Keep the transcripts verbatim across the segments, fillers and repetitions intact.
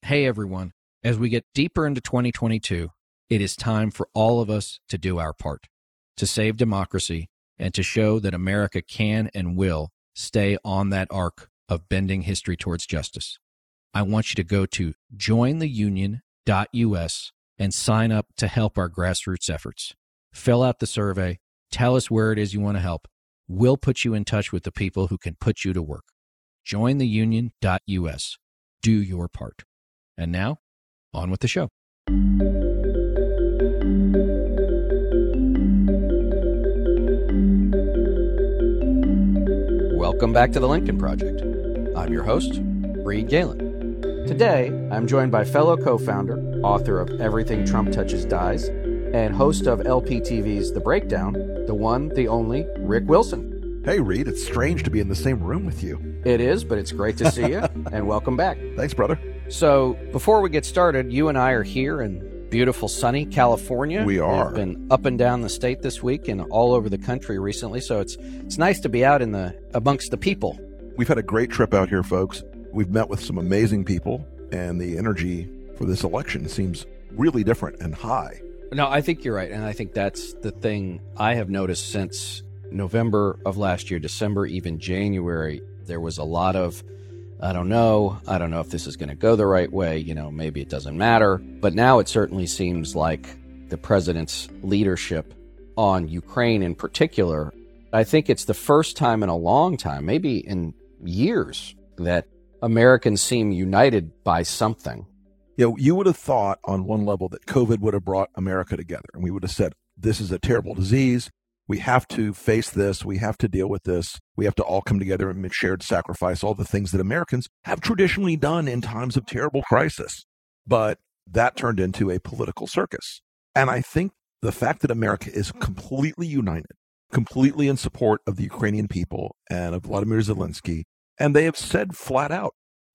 Hey everyone, as we get deeper into twenty twenty-two, it is time for all of us to do our part, to save democracy and to show that America can and will stay on that arc of bending history towards justice. I want you to go to join the union dot U S and sign up to help our grassroots efforts. Fill out the survey, tell us where it is you want to help. We'll put you in touch with the people who can put you to work. join the union dot U S. Do your part. And now, on with the show. Welcome back to the Lincoln Project. I'm your host, Reed Galen. Today, I'm joined by fellow co-founder, author of Everything Trump Touches Dies, and host of L P T V's The Breakdown, the one, the only, Rick Wilson. Hey, Reed, it's strange to be in the same room with you. It is, but it's great to see you, and welcome back. Thanks, brother. So, before we get started, you and I are here in beautiful, sunny California. We are. We've been up and down the state this week and all over the country recently, so it's it's nice to be out in the amongst the people. We've had a great trip out here, folks. We've met with some amazing people, and the energy for this election seems really different and high. No, I think you're right, and I think that's the thing I have noticed since November of last year, December, even January. There was a lot of, I don't know, I don't know if this is going to go the right way, you know, maybe it doesn't matter. But now it certainly seems like the president's leadership on Ukraine in particular, I think it's the first time in a long time, maybe in years, that Americans seem united by something. You know, you would have thought on one level that COVID would have brought America together, and we would have said, this is a terrible disease. We have to face this. We have to deal with this. We have to all come together and make shared sacrifice, all the things that Americans have traditionally done in times of terrible crisis. But that turned into a political circus. And I think the fact that America is completely united, completely in support of the Ukrainian people and of Vladimir Zelensky, and they have said flat out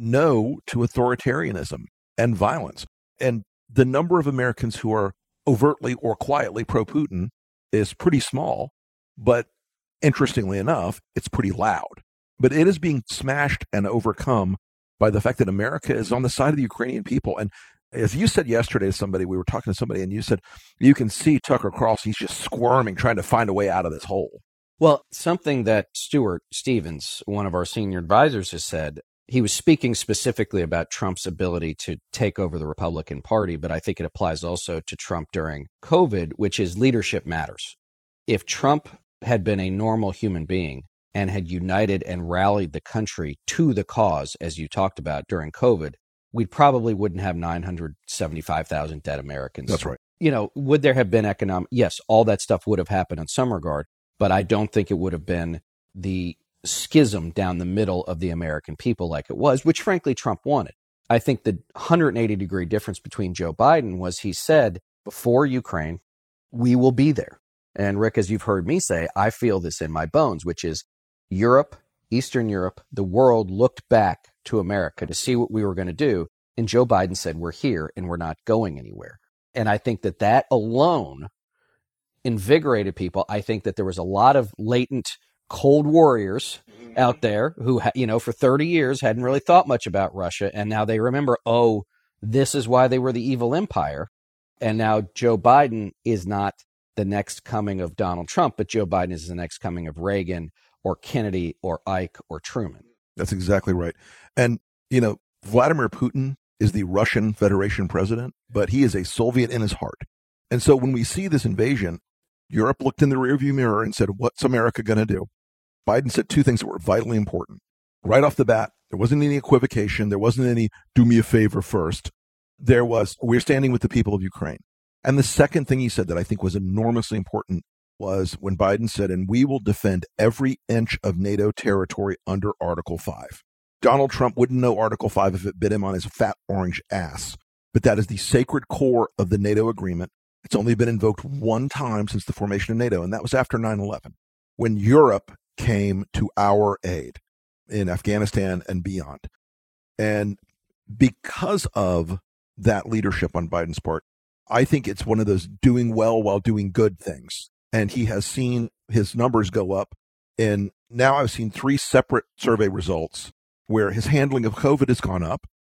no to authoritarianism and violence. And the number of Americans who are overtly or quietly pro-Putin is pretty small, but interestingly enough, it's pretty loud. But it is being smashed and overcome by the fact that America is on the side of the Ukrainian people. And as you said yesterday to somebody, we were talking to somebody, and you said, you can see Tucker Carlson, he's just squirming, trying to find a way out of this hole. Well, something that Stuart Stevens, one of our senior advisors, has said, he was speaking specifically about Trump's ability to take over the Republican Party, but I think it applies also to Trump during COVID, which is leadership matters. If Trump had been a normal human being and had united and rallied the country to the cause, as you talked about during COVID, we probably wouldn't have nine hundred seventy-five thousand dead Americans. That's right. You know, would there have been economic? Yes, all that stuff would have happened in some regard, but I don't think it would have been the schism down the middle of the American people like it was, which frankly Trump wanted. I think the one hundred eighty degree difference between Joe Biden was he said before Ukraine, we will be there. And Rick, as you've heard me say, I feel this in my bones, which is Europe, Eastern Europe, the world looked back to America to see what we were going to do. And Joe Biden said, we're here and we're not going anywhere. And I think that that alone invigorated people. I think that there was a lot of latent cold warriors out there who, you know, for thirty years hadn't really thought much about Russia. And now they remember, oh, this is why they were the evil empire. And now Joe Biden is not the next coming of Donald Trump, but Joe Biden is the next coming of Reagan or Kennedy or Ike or Truman. That's exactly right. And, you know, Vladimir Putin is the Russian Federation president, but he is a Soviet in his heart. And so when we see this invasion, Europe looked in the rearview mirror and said, what's America going to do? Biden said two things that were vitally important. Right off the bat, there wasn't any equivocation. There wasn't any do me a favor first. There was, we're standing with the people of Ukraine. And the second thing he said that I think was enormously important was when Biden said, and we will defend every inch of NATO territory under Article five. Donald Trump wouldn't know Article five if it bit him on his fat orange ass. But that is the sacred core of the NATO agreement. It's only been invoked one time since the formation of NATO, and that was after nine eleven, when Europe came to our aid in Afghanistan and beyond. And because of that leadership on Biden's part, I think it's one of those doing well while doing good things. And he has seen his numbers go up. And now I've seen three separate survey results where his handling of COVID has gone up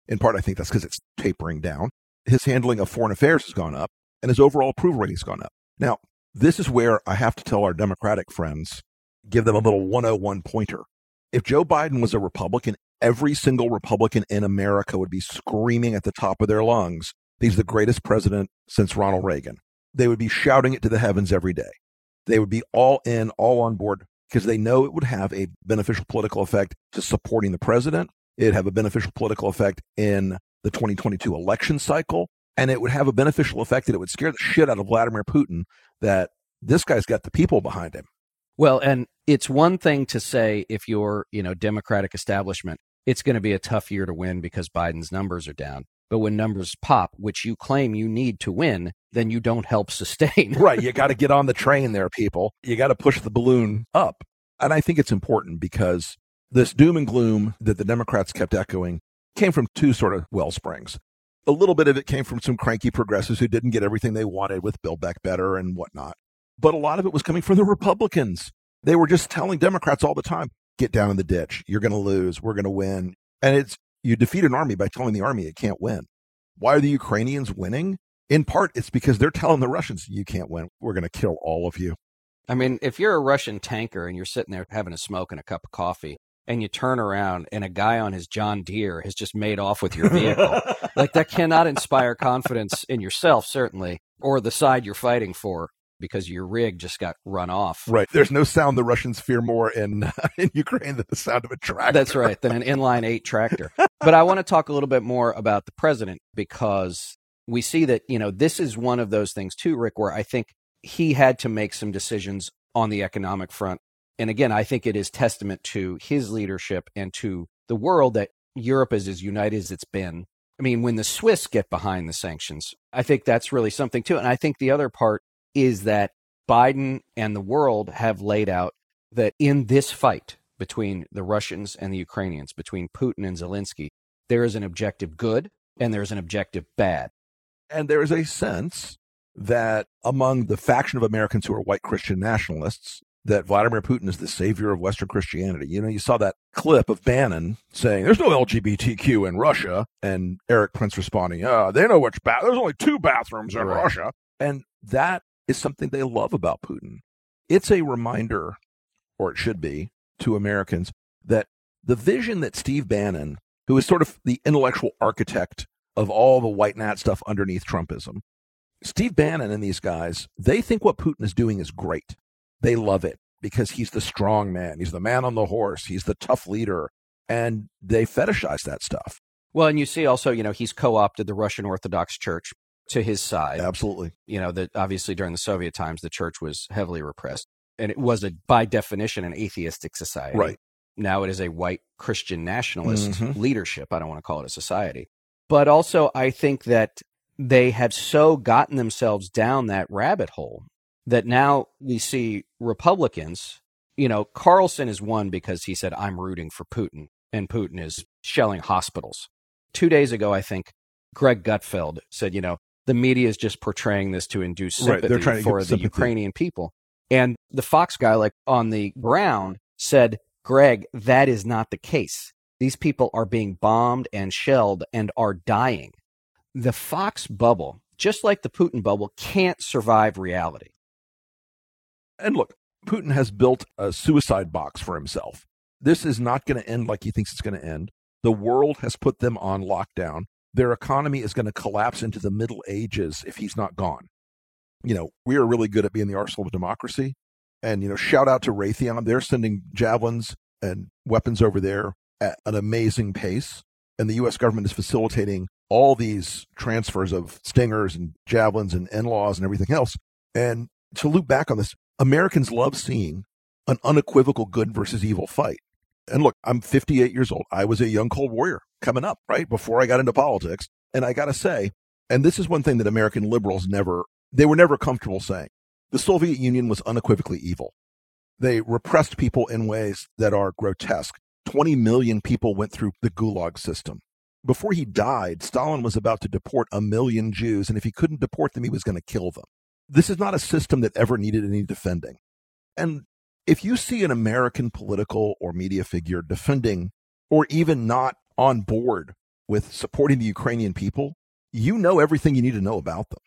In part, I think that's because it's tapering down. His handling of foreign affairs has gone up, and his overall approval rating has gone up. Now, this is where I have to tell our Democratic friends, give them a little one oh one pointer. If Joe Biden was a Republican, every single Republican in America would be screaming at the top of their lungs, he's the greatest president since Ronald Reagan. They would be shouting it to the heavens every day. They would be all in, all on board, because they know it would have a beneficial political effect to supporting the president. It'd have a beneficial political effect in the twenty twenty-two election cycle. And it would have a beneficial effect that it would scare the shit out of Vladimir Putin that this guy's got the people behind him. Well, and it's one thing to say if you're, you know, Democratic establishment, it's going to be a tough year to win because Biden's numbers are down. But when numbers pop, which you claim you need to win, then you don't help sustain. Right. You got to get on the train there, people. You got to push the balloon up. And I think it's important because this doom and gloom that the Democrats kept echoing came from two sort of well springs. A little bit of it came from some cranky progressives who didn't get everything they wanted with Build Back Better and whatnot. But a lot of it was coming from the Republicans. They were just telling Democrats all the time, get down in the ditch. You're going to lose. We're going to win. And it's, you defeat an army by telling the army it can't win. Why are the Ukrainians winning? In part, it's because they're telling the Russians, you can't win. We're going to kill all of you. I mean, if you're a Russian tanker and you're sitting there having a smoke and a cup of coffee, and you turn around and a guy on his John Deere has just made off with your vehicle, like that cannot inspire confidence in yourself, certainly, or the side you're fighting for, because your rig just got run off. Right. There's no sound the Russians fear more in, uh, in Ukraine than the sound of a tractor. That's right, than an inline eight tractor. But I want to talk a little bit more about the president, because we see that, you know, this is one of those things too, Rick, where I think he had to make some decisions on the economic front. And again, I think it is testament to his leadership and to the world that Europe is as united as it's been. I mean, when the Swiss get behind the sanctions, I think that's really something too. And I think the other part is that Biden and the world have laid out that in this fight between the Russians and the Ukrainians, between Putin and Zelensky, there is an objective good and there's an objective bad. And there is a sense that among the faction of Americans who are white Christian nationalists, that Vladimir Putin is the savior of Western Christianity. You know, you saw that clip of Bannon saying, there's no L G B T Q in Russia, and Eric Prince responding, oh, they know which bath. There's only two bathrooms in right. Russia. And that is something they love about Putin. It's a reminder, or it should be, to Americans that the vision that Steve Bannon, who is sort of the intellectual architect of all the white nat stuff underneath Trumpism, Steve Bannon and these guys, they think what Putin is doing is great. They love it because he's the strong man. He's the man on the horse. He's the tough leader. And they fetishize that stuff. Well, and you see also, you know, he's co-opted the Russian Orthodox Church to his side. Absolutely. You know, that obviously during the Soviet times, the church was heavily repressed. And it was, a, by definition, an atheistic society. Right. Now it is a white Christian nationalist mm-hmm. leadership. I don't want to call it a society. But also, I think that they have so gotten themselves down that rabbit hole that now we see Republicans, you know, Carlson is one because he said, I'm rooting for Putin, and Putin is shelling hospitals. Two days ago, I think Greg Gutfeld said, you know, the media is just portraying this to induce sympathy right. They're trying to for get the sympathy. Ukrainian people. And the Fox guy, like on the ground, said, Greg, that is not the case. These people are being bombed and shelled and are dying. The Fox bubble, just like the Putin bubble, can't survive reality. And look, Putin has built a suicide box for himself. This is not going to end like he thinks it's going to end. The world has put them on lockdown. Their economy is going to collapse into the Middle Ages if he's not gone. You know, we are really good at being the arsenal of democracy. And, you know, shout out to Raytheon. They're sending javelins and weapons over there at an amazing pace. And the U S government is facilitating all these transfers of Stingers and javelins and in-laws and everything else. And to loop back on this, Americans love seeing an unequivocal good versus evil fight. And look, I'm fifty-eight years old. I was a young Cold Warrior coming up, right, before I got into politics. And I got to say, and this is one thing that American liberals never, they were never comfortable saying. The Soviet Union was unequivocally evil. They repressed people in ways that are grotesque. twenty million people went through the Gulag system. Before he died, Stalin was about to deport a million Jews, and if he couldn't deport them, he was going to kill them. This is not a system that ever needed any defending. And if you see an American political or media figure defending or even not on board with supporting the Ukrainian people, you know everything you need to know about them.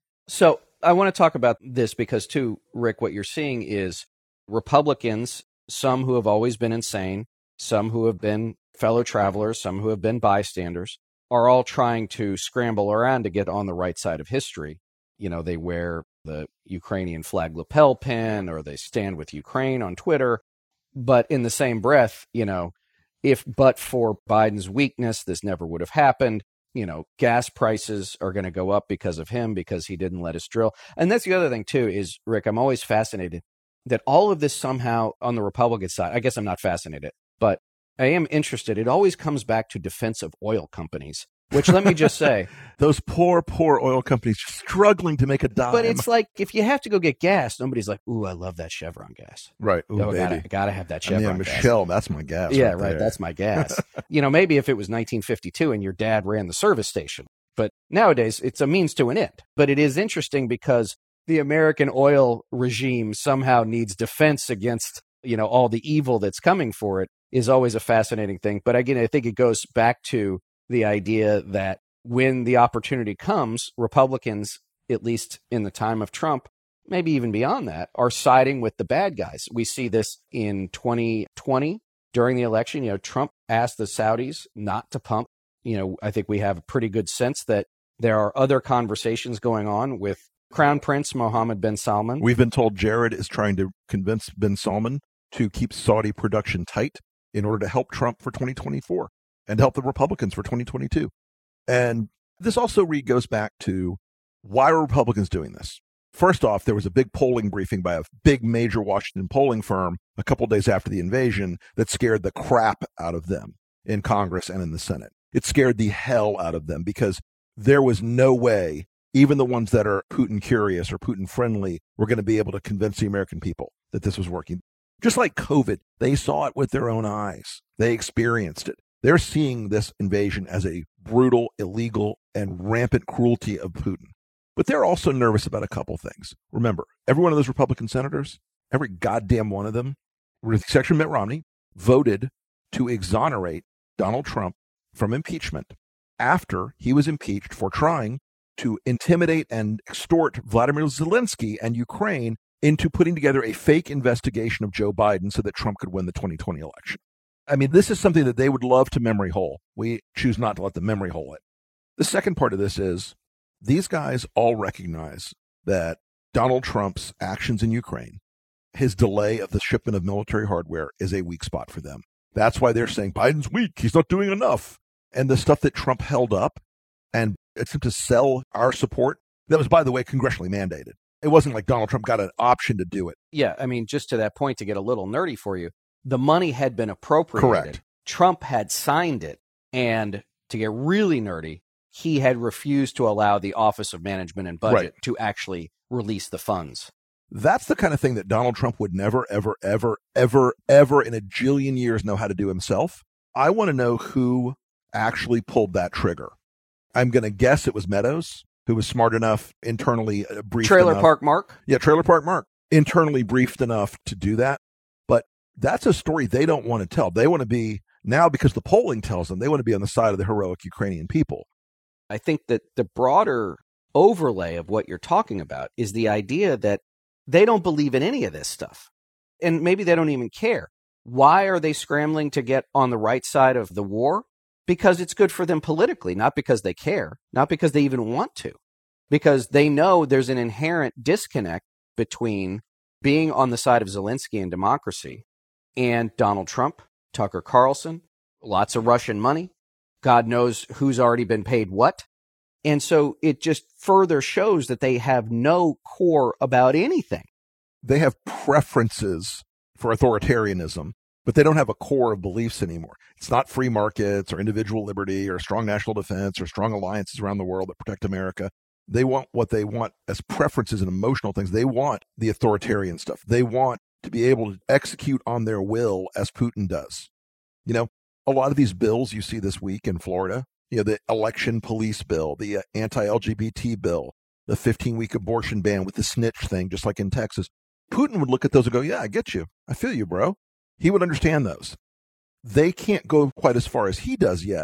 So I want to talk about this because, too, Rick, what you're seeing is Republicans, some who have always been insane, some who have been fellow travelers, some who have been bystanders, are all trying to scramble around to get on the right side of history. You know, they wear the Ukrainian flag lapel pin or they stand with Ukraine on Twitter. But in the same breath, you know, if but for Biden's weakness, this never would have happened. You know, gas prices are going to go up because of him, because he didn't let us drill. And that's the other thing, too, is, Rick, I'm always fascinated that all of this somehow on the Republican side, I guess I'm not fascinated, but I am interested. It always comes back to defense of oil companies, which, let me just say, those poor, poor oil companies struggling to make a dime. But it's like, if you have to go get gas, nobody's like, ooh, I love that Chevron gas. Right. Ooh, oh, baby. gotta, gotta have that Chevron I mean, gas. Michelle, that's my gas. Yeah, right, right. there. That's my gas. You know, maybe if it was nineteen fifty-two and your dad ran the service station. But nowadays, it's a means to an end. But it is interesting because the American oil regime somehow needs defense against, you know, all the evil that's coming for it is always a fascinating thing. But again, I think it goes back to the idea that when the opportunity comes, Republicans, at least in the time of Trump, maybe even beyond that, are siding with the bad guys. We see this in twenty twenty during the election. You know, Trump asked the Saudis not to pump. You know, I think we have a pretty good sense that there are other conversations going on with Crown Prince Mohammed bin Salman. We've been told Jared is trying to convince bin Salman to keep Saudi production tight in order to help Trump for twenty twenty-four and help the Republicans for twenty twenty-two. And this also re goes back to why are Republicans doing this? First off, there was a big polling briefing by a big major Washington polling firm a couple days after the invasion that scared the crap out of them in Congress and in the Senate. It scared the hell out of them because there was no way, even the ones that are Putin curious or Putin friendly, were going to be able to convince the American people that this was working. Just like COVID, they saw it with their own eyes. They experienced it. They're seeing this invasion as a brutal, illegal, and rampant cruelty of Putin. But they're also nervous about a couple things. Remember, every one of those Republican senators, every goddamn one of them, with the exception of Mitt Romney, voted to exonerate Donald Trump from impeachment after he was impeached for trying to intimidate and extort Vladimir Zelensky and Ukraine into putting together a fake investigation of Joe Biden so that Trump could win the twenty twenty election. I mean, this is something that they would love to memory hole. We choose not to let them memory hole it. The second part of this is these guys all recognize that Donald Trump's actions in Ukraine, his delay of the shipment of military hardware, is a weak spot for them. That's why they're saying Biden's weak. He's not doing enough. And the stuff that Trump held up and attempted to sell our support, that was, by the way, congressionally mandated. It wasn't like Donald Trump got an option to do it. Yeah, I mean, just to that point, to get a little nerdy for you, the money had been appropriated. Correct. Trump had signed it. And to get really nerdy, he had refused to allow the Office of Management and Budget Right. to actually release the funds. That's the kind of thing that Donald Trump would never, ever, ever, ever, ever in a jillion years know how to do himself. I want to know who actually pulled that trigger. I'm going to guess it was Meadows, who was smart enough, internally uh, briefed Trailer enough. Park Mark? Yeah, Trailer Park Mark, internally briefed enough to do that. But that's a story they don't want to tell. They want to be, now because the polling tells them, they want to be on the side of the heroic Ukrainian people. I think that the broader overlay of what you're talking about is the idea that they don't believe in any of this stuff. And maybe they don't even care. Why are they scrambling to get on the right side of the war? Because it's good for them politically, not because they care, not because they even want to, because they know there's an inherent disconnect between being on the side of Zelensky and democracy and Donald Trump, Tucker Carlson, lots of Russian money. God knows who's already been paid what. And so it just further shows that they have no core about anything. They have preferences for authoritarianism, but they don't have a core of beliefs anymore. It's not free markets or individual liberty or strong national defense or strong alliances around the world that protect America. They want what they want as preferences and emotional things. They want the authoritarian stuff. They want to be able to execute on their will as Putin does. You know, a lot of these bills you see this week in Florida, you know, the election police bill, the uh, anti-L G B T bill, the fifteen-week abortion ban with the snitch thing, just like in Texas. Putin would look at those and go, yeah, I get you. I feel you, bro. He would understand those. They can't go quite as far as he does yet,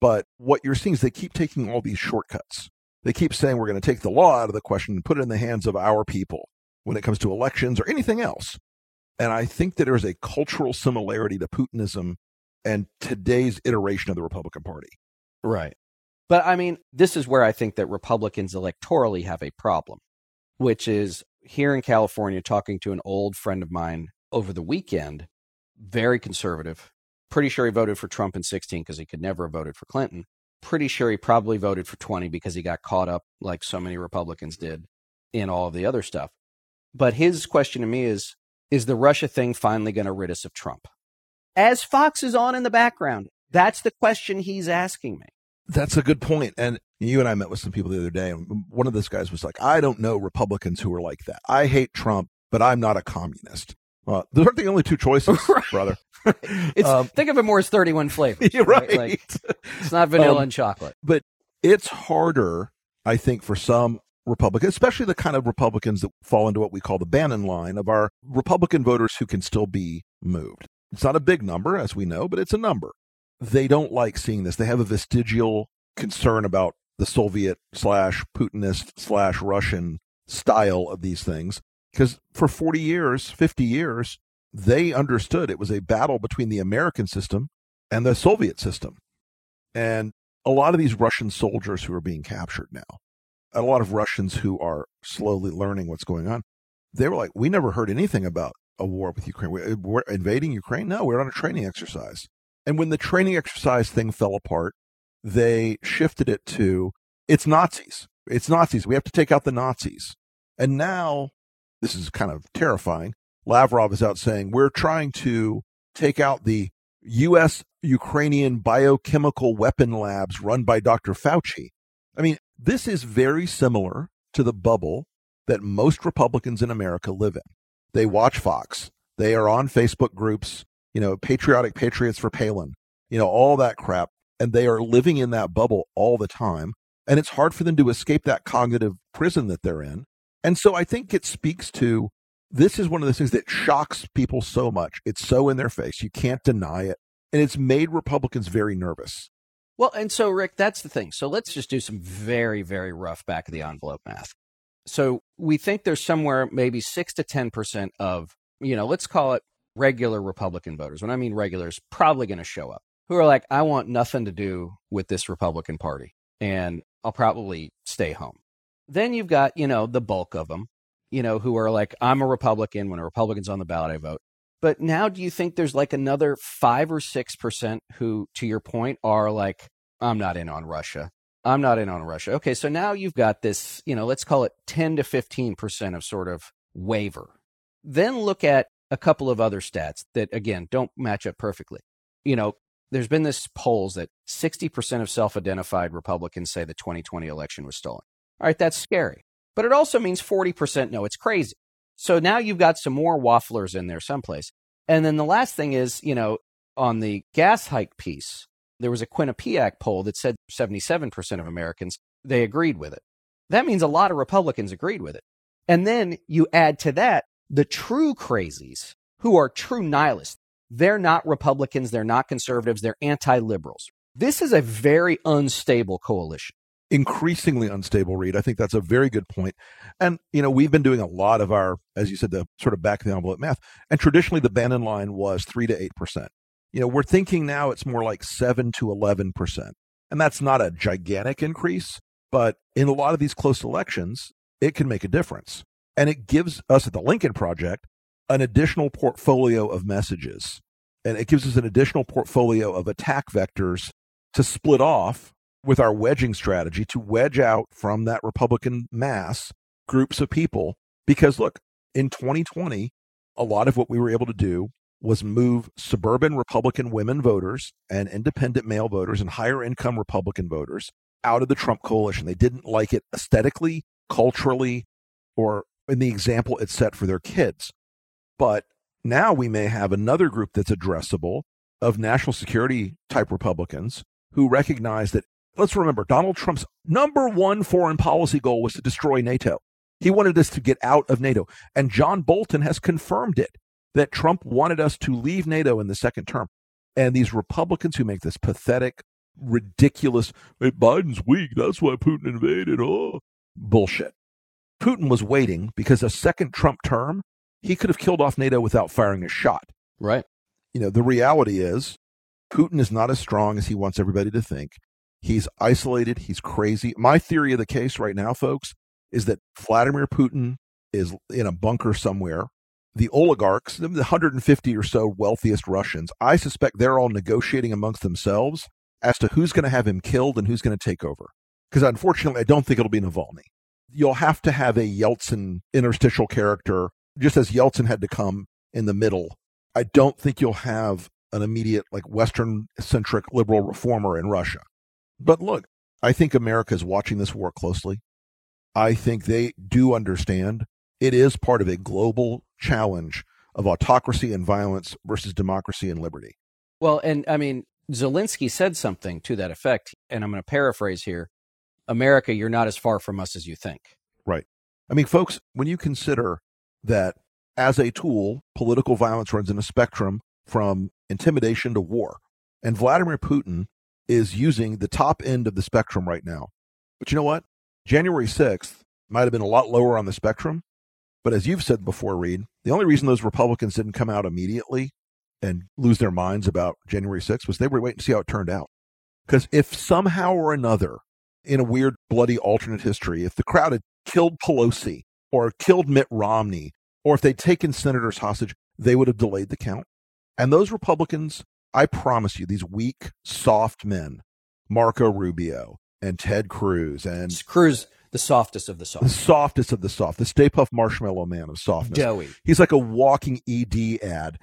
But what you're seeing is they keep taking all these shortcuts. They keep saying we're going to take the law out of the question and put it in the hands of our people when it comes to elections or anything else. And I think that there's a cultural similarity to Putinism and today's iteration of the Republican Party. Right. But I mean, this is where I think that Republicans electorally have a problem, which is here in California, talking to an old friend of mine over the weekend, very conservative, pretty sure he voted for Trump in sixteen because he could never have voted for Clinton. Pretty sure he probably voted for twenty because he got caught up, like so many Republicans did, in all of the other stuff. But his question to me is, is the Russia thing finally going to rid us of Trump? As Fox is on in the background, that's the question he's asking me. That's a good point. And you and I met with some people the other day, and one of those guys was like, I don't know Republicans who are like that. I hate Trump, but I'm not a communist. Well, those aren't the only two choices, right. brother. It's, um, think of it more as thirty-one flavors. Right. right? Like, it's not vanilla um, and chocolate. But it's harder, I think, for some Republicans, especially the kind of Republicans that fall into what we call the Bannon line of our Republican voters who can still be moved. It's not a big number, as we know, but it's a number. They don't like seeing this. They have a vestigial concern about the Soviet slash Putinist slash Russian style of these things. Because for forty years, fifty years, they understood it was a battle between the American system and the Soviet system. And a lot of these Russian soldiers who are being captured now, and a lot of Russians who are slowly learning what's going on, they were like, we never heard anything about a war with Ukraine. We're, we're invading Ukraine? No, we're on a training exercise. And when the training exercise thing fell apart, they shifted it to, it's Nazis. It's Nazis. We have to take out the Nazis. And now, this is kind of terrifying, Lavrov is out saying, we're trying to take out the U S Ukrainian biochemical weapon labs run by Doctor Fauci. I mean, this is very similar to the bubble that most Republicans in America live in. They watch Fox. They are on Facebook groups, you know, Patriotic Patriots for Palin, you know, all that crap. And they are living in that bubble all the time. And it's hard for them to escape that cognitive prison that they're in. And so I think it speaks to, this is one of those things that shocks people so much. It's so in their face. You can't deny it. And it's made Republicans very nervous. Well, and so, Rick, that's the thing. So let's just do some very, very rough back of the envelope math. So we think there's somewhere maybe six to ten percent of, you know, let's call it regular Republican voters. When I mean regular, is probably going to show up, who are like, I want nothing to do with this Republican Party, and I'll probably stay home. Then you've got, you know, the bulk of them, you know, who are like, I'm a Republican. When a Republican's on the ballot, I vote. But now do you think there's like another five or six percent who, to your point, are like, I'm not in on Russia. I'm not in on Russia. Okay, so now you've got this, you know, let's call it ten to fifteen percent of sort of waiver. Then look at a couple of other stats that, again, don't match up perfectly. You know, there's been this polls that sixty percent of self-identified Republicans say the twenty twenty election was stolen. All right, that's scary. But it also means forty percent know it's crazy. So now you've got some more wafflers in there someplace. And then the last thing is, you know, on the gas hike piece, there was a Quinnipiac poll that said seventy-seven percent of Americans, they agreed with it. That means a lot of Republicans agreed with it. And then you add to that the true crazies who are true nihilists. They're not Republicans. They're not conservatives. They're anti-liberals. This is a very unstable coalition. Increasingly unstable, Reed. I think that's a very good point. And, you know, we've been doing a lot of our, as you said, the sort of back of the envelope math. And traditionally, the Bannon line was three to eight percent. You know, we're thinking now it's more like seven to eleven percent. And that's not a gigantic increase, but in a lot of these close elections, it can make a difference. And it gives us at the Lincoln Project an additional portfolio of messages. And it gives us an additional portfolio of attack vectors to split off with our wedging strategy, to wedge out from that Republican mass groups of people. Because look, in twenty twenty, a lot of what we were able to do was move suburban Republican women voters and independent male voters and higher income Republican voters out of the Trump coalition. They didn't like it aesthetically, culturally, or in the example it set for their kids. But now we may have another group that's addressable of national security type Republicans who recognize that, let's remember, Donald Trump's number one foreign policy goal was to destroy NATO. He wanted us to get out of NATO. And John Bolton has confirmed it, that Trump wanted us to leave NATO in the second term. And these Republicans who make this pathetic, ridiculous, hey, Biden's weak, that's why Putin invaded, oh. Bullshit. Putin was waiting because a second Trump term, he could have killed off NATO without firing a shot. Right. You know, the reality is Putin is not as strong as he wants everybody to think. He's isolated. He's crazy. My theory of the case right now, folks, is that Vladimir Putin is in a bunker somewhere. The oligarchs, the one hundred fifty or so wealthiest Russians, I suspect they're all negotiating amongst themselves as to who's going to have him killed and who's going to take over. Because unfortunately, I don't think it'll be Navalny. You'll have to have a Yeltsin interstitial character, just as Yeltsin had to come in the middle. I don't think you'll have an immediate, like, Western-centric liberal reformer in Russia. But look, I think America is watching this war closely. I think they do understand it is part of a global challenge of autocracy and violence versus democracy and liberty. Well, and I mean, Zelensky said something to that effect, and I'm going to paraphrase here. America, you're not as far from us as you think. Right. I mean, folks, when you consider that as a tool, political violence runs in a spectrum from intimidation to war, and Vladimir Putin is using the top end of the spectrum right now. But you know what? January sixth might have been a lot lower on the spectrum. But as you've said before, Reed, the only reason those Republicans didn't come out immediately and lose their minds about January sixth was they were waiting to see how it turned out. Because if somehow or another, in a weird, bloody alternate history, if the crowd had killed Pelosi or killed Mitt Romney, or if they'd taken senators hostage, they would have delayed the count. And those Republicans, I promise you, these weak, soft men, Marco Rubio and Ted Cruz and Cruz, the softest of the soft, the softest of the soft, the Stay Puft Marshmallow Man of softness. Doughy. He's like a walking E D ad.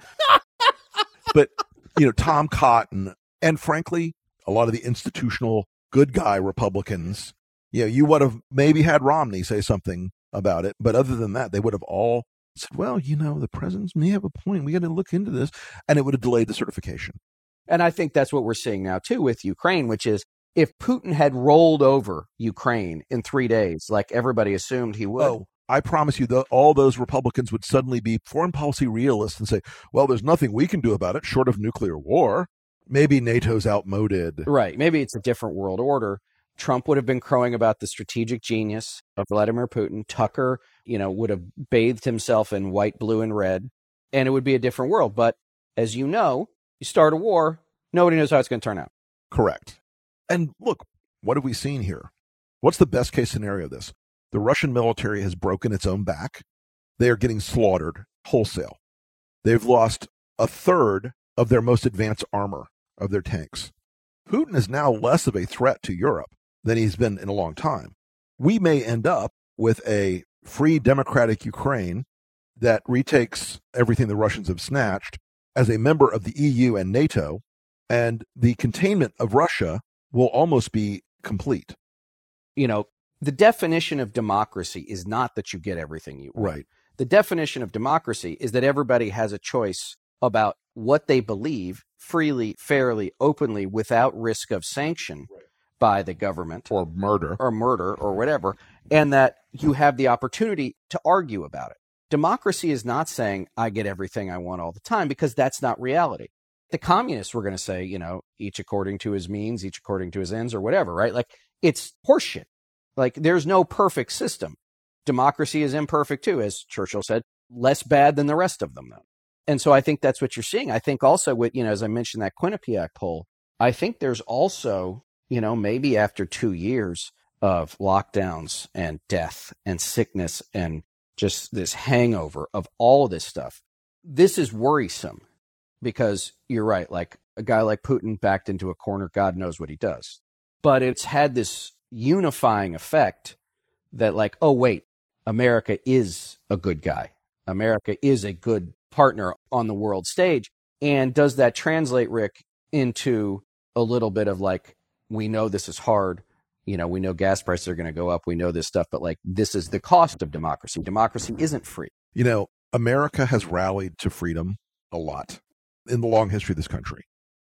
But you know, Tom Cotton, and frankly, a lot of the institutional good guy Republicans, you know, you would have maybe had Romney say something about it, but other than that, they would have all said, well, you know, the presidents may have a point. We got to look into this. And it would have delayed the certification. And I think that's what we're seeing now, too, with Ukraine, which is if Putin had rolled over Ukraine in three days, like everybody assumed he would. Oh, I promise you, the, all those Republicans would suddenly be foreign policy realists and say, well, there's nothing we can do about it short of nuclear war. Maybe NATO's outmoded. Right. Maybe it's a different world order. Trump would have been crowing about the strategic genius of Vladimir Putin. Tucker, you know, would have bathed himself in white, blue, and red, and it would be a different world. But as you know, you start a war, nobody knows how it's going to turn out. Correct. And look, what have we seen here? What's the best case scenario of this? The Russian military has broken its own back. They are getting slaughtered wholesale. They've lost a third of their most advanced armor of their tanks. Putin is now less of a threat to Europe than he's been in a long time. We may end up with a free democratic Ukraine that retakes everything the Russians have snatched as a member of the E U and NATO, and the containment of Russia will almost be complete. You know, the definition of democracy is not that you get everything you want. Right. The definition of democracy is that everybody has a choice about what they believe freely, fairly, openly, without risk of sanction right. by the government. Or murder. Or murder or whatever, and that you have the opportunity to argue about it. Democracy is not saying, I get everything I want all the time, because that's not reality. The communists were going to say, you know, each according to his means, each according to his ends, or whatever, right? Like, it's horseshit. Like, there's no perfect system. Democracy is imperfect too, as Churchill said, less bad than the rest of them, though. And so I think that's what you're seeing. I think also with, you know, as I mentioned, that Quinnipiac poll, I think there's also, you know, maybe after two years of lockdowns and death and sickness and just this hangover of all of this stuff, this is worrisome because you're right. Like a guy like Putin backed into a corner, God knows what he does. But it's had this unifying effect that like, oh, wait, America is a good guy. America is a good partner on the world stage. And does that translate, Rick, into a little bit of like, we know this is hard. You know, we know gas prices are going to go up. We know this stuff, but like, this is the cost of democracy. Democracy isn't free. You know, America has rallied to freedom a lot in the long history of this country.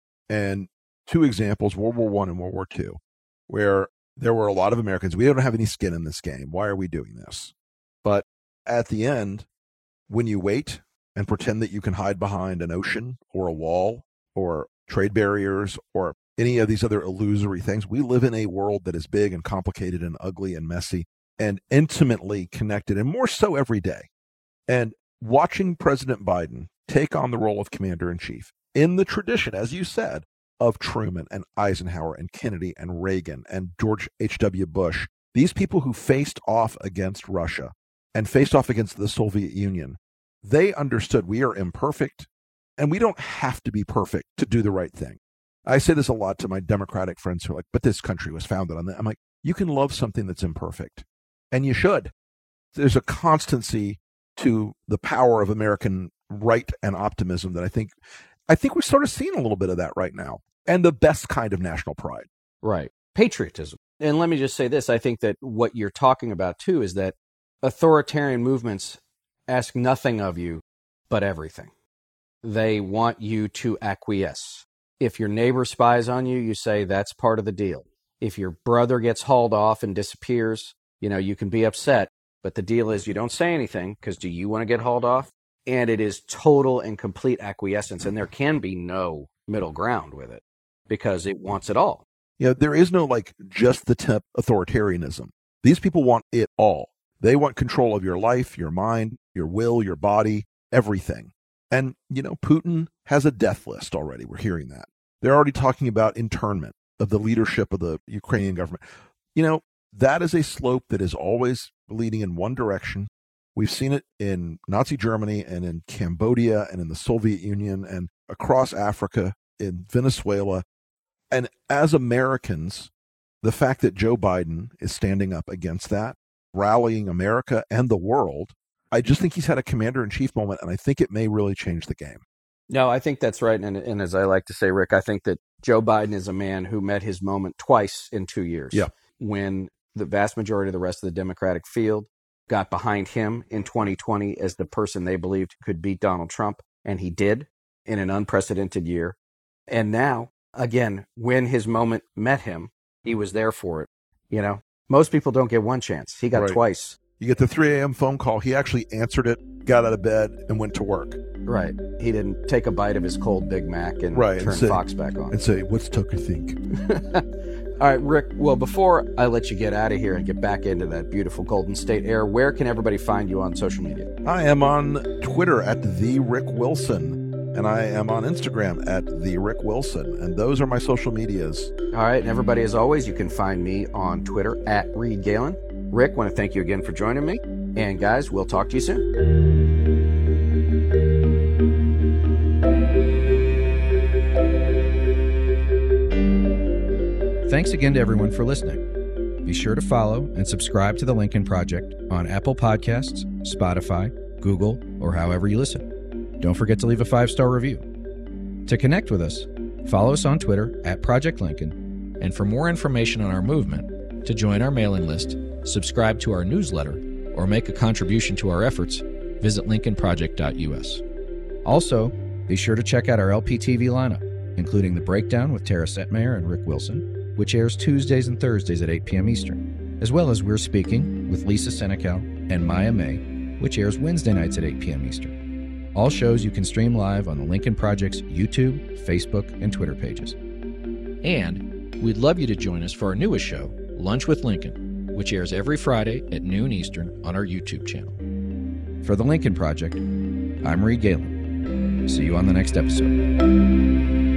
And two examples, World War One and World War Two, where there were a lot of Americans. We don't have any skin in this game. Why are we doing this? But at the end, when you wait and pretend that you can hide behind an ocean or a wall or trade barriers or any of these other illusory things. We live in a world that is big and complicated and ugly and messy and intimately connected, and more so every day. And watching President Biden take on the role of commander-in-chief in the tradition, as you said, of Truman and Eisenhower and Kennedy and Reagan and George H W. Bush, these people who faced off against Russia and faced off against the Soviet Union, they understood we are imperfect and we don't have to be perfect to do the right thing. I say this a lot to my Democratic friends who are like, but this country was founded on that. I'm like, you can love something that's imperfect, and you should. There's a constancy to the power of American right and optimism that I think I think we're sort of seeing a little bit of that right now, and the best kind of national pride. Right. Patriotism. And let me just say this. I think that what you're talking about, too, is that authoritarian movements ask nothing of you but everything. They want you to acquiesce. If your neighbor spies on you, you say that's part of the deal. If your brother gets hauled off and disappears, you know, you can be upset. But the deal is you don't say anything, because do you want to get hauled off? And it is total and complete acquiescence. And there can be no middle ground with it because it wants it all. Yeah, there is no like just the tip authoritarianism. These people want it all. They want control of your life, your mind, your will, your body, everything. And, you know, Putin has a death list already. We're hearing that. They're already talking about internment of the leadership of the Ukrainian government. You know, that is a slope that is always leading in one direction. We've seen it in Nazi Germany and in Cambodia and in the Soviet Union and across Africa, in Venezuela. And as Americans, the fact that Joe Biden is standing up against that, rallying America and the world, I just think he's had a commander-in-chief moment, and I think it may really change the game. No, I think that's right. And, and as I like to say, Rick, I think that Joe Biden is a man who met his moment twice in two years. Yeah. When the vast majority of the rest of the Democratic field got behind him in twenty twenty as the person they believed could beat Donald Trump, and he did in an unprecedented year. And now, again, when his moment met him, he was there for it. You know, most people don't get one chance. He got Right. twice. You get the three a.m. phone call. He actually answered it, got out of bed, and went to work. Right. He didn't take a bite of his cold Big Mac and Right, turn and say- Fox back on. And say, what's Tucker think? All right, Rick, well, before I let you get out of here and get back into that beautiful Golden State air, where can everybody find you on social media? I am on Twitter at the Rick Wilson, and I am on Instagram at the Rick Wilson, and those are my social medias. All right, and everybody, as always, you can find me on Twitter at Reed Galen. Rick, want to thank you again for joining me. And guys, we'll talk to you soon. Thanks again to everyone for listening. Be sure to follow and subscribe to The Lincoln Project on Apple Podcasts, Spotify, Google, or however you listen. Don't forget to leave a five-star review. To connect with us, follow us on Twitter at Project Lincoln, and for more information on our movement, to join our mailing list, subscribe to our newsletter, or make a contribution to our efforts, visit lincoln project dot u s. Also, be sure to check out our L P T V lineup, including The Breakdown with Tara Setmayer and Rick Wilson, which airs Tuesdays and Thursdays at eight p.m. Eastern, as well as We're Speaking with Lisa Senecal and Maya May, which airs Wednesday nights at eight p.m. Eastern. All shows you can stream live on the Lincoln Project's YouTube, Facebook, and Twitter pages. And we'd love you to join us for our newest show, Lunch with Lincoln, which airs every Friday at noon Eastern on our YouTube channel. For The Lincoln Project, I'm Reed Galen. See you on the next episode.